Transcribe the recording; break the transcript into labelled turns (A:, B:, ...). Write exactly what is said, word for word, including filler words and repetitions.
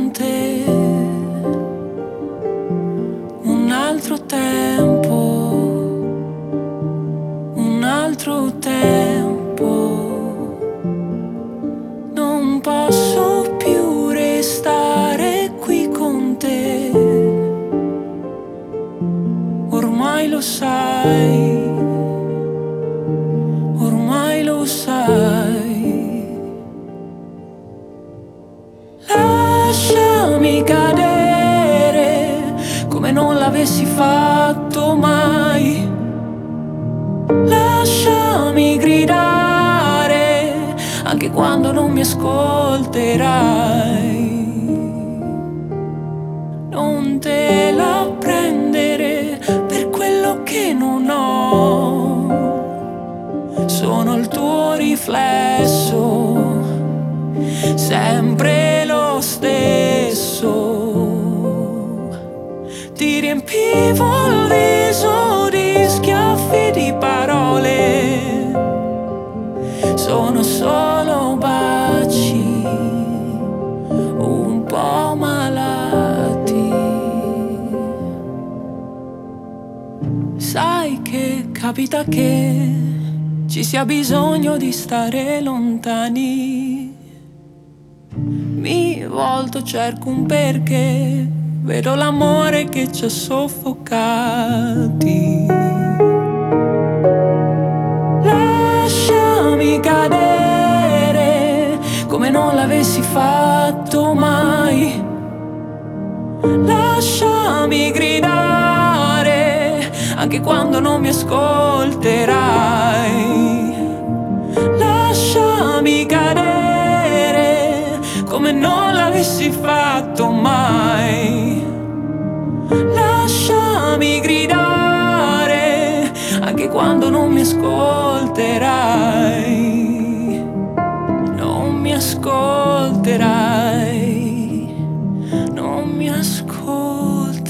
A: con te. Un altro tempo, un altro tempo. Non posso più restare qui con te. Ormai lo sai, ormai lo sai. Lasciami cadere come non l'avessi fatto mai. Lasciami gridare anche quando non mi ascolterai. Non te la prendere per quello che non ho. Sono il tuo riflesso, sempre lo stesso. Ti riempivo il viso di schiaffi di parole. Sono solo baci un po' malati. Sai che capita che ci sia bisogno di stare lontani. Mi volto, cerco un perché, vedo l'amore che ci ha soffocati. Lasciami cadere come non l'avessi fatto mai. Lasciami gridare anche quando non mi ascolterai. Lasciami cadere come non l'avessi fatto mai. Lasciami gridare anche quando non mi ascolterai. Non mi ascolterai, non mi ascolterai.